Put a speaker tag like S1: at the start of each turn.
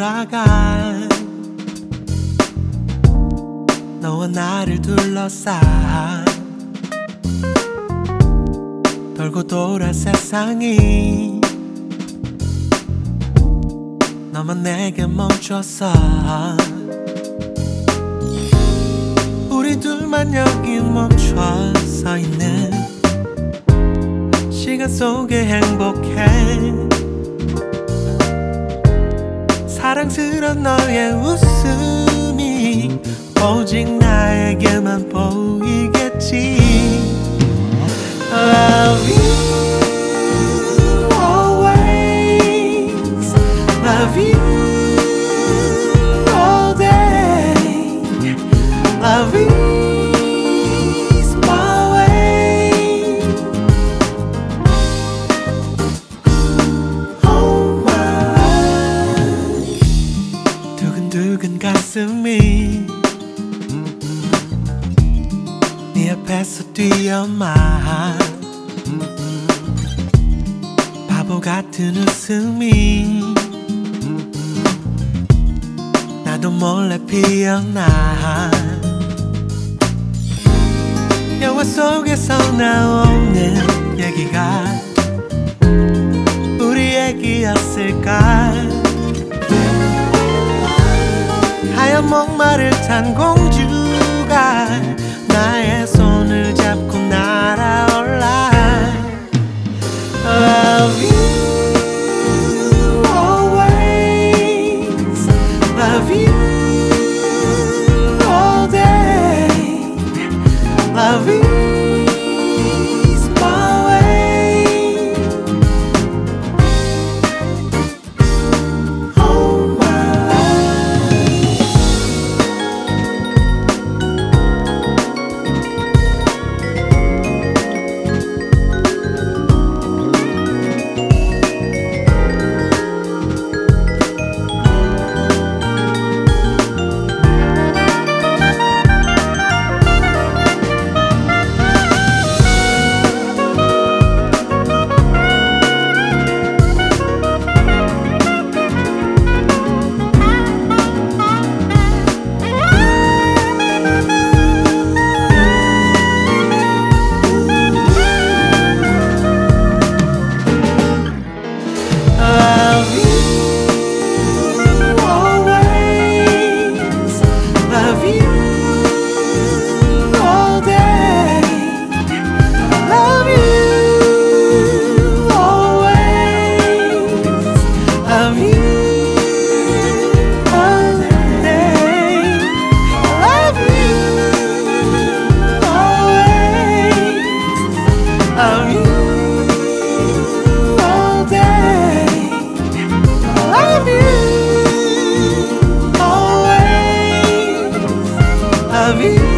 S1: 흘러가 너와 나를 둘러싸 돌고 돌아 세상이 너만 내게 멈췄어 우리 둘만 여기 멈춰 서 있는 시간 속에 행복해 사랑스런 너의 웃음이 오직 나에게만 보이겠지 Love you always Love you all day Love is my way Oh my life 두근두근 가슴이 네 앞에서 뛰어마 바보 같은 웃음이 나도 몰래 피어나 영화 속에서 나오는 얘기가 우리 얘기였을까 하얀 목마를 탄 공주가 나의 손을 잡고 날아올라 Love you always Love you all day Love is my way Oh my life Love you